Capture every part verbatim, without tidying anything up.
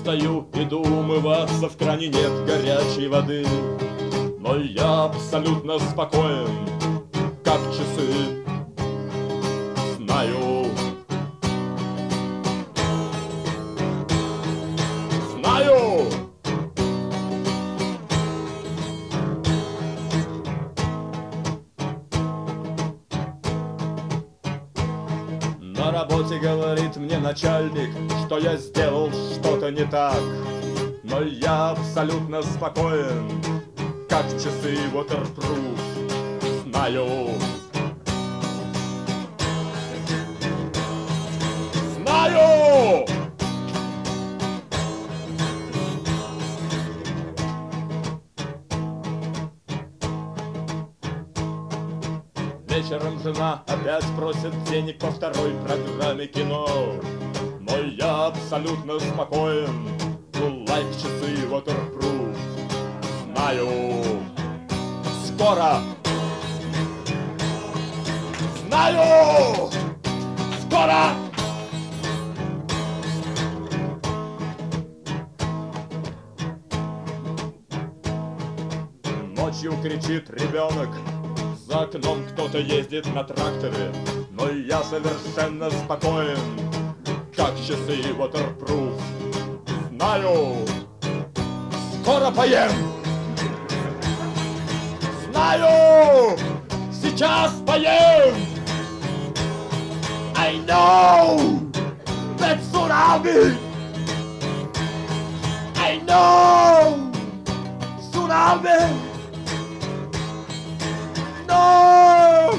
Встаю, иду умываться, в кране нет горячей воды, но я абсолютно спокоен, как часы. Знаю, знаю, на работе говорит мне начальник, что я сделал что-то не так, но я абсолютно спокоен, как часы waterproof. Знаю, знаю, вечером жена опять просит денег по второй программе кино, но я абсолютно спокоен, лайк часы waterproof. Знаю, скоро, знаю, скоро. Ночью кричит ребенок, за окном кто-то ездит на тракторе, но я совершенно спокоен, как часы waterproof. Знаю, скоро поем. Знаю, сейчас поем. I know that tsunami. I know tsunami. No!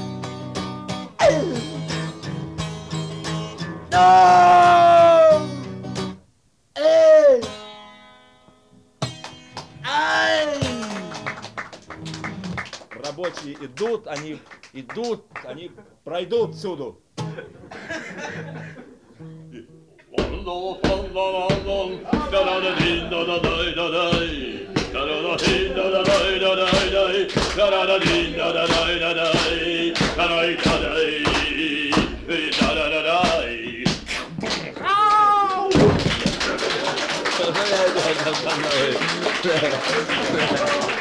No! Эй! Ай! Рабочие идут, они идут, они пройдут всюду. Ow!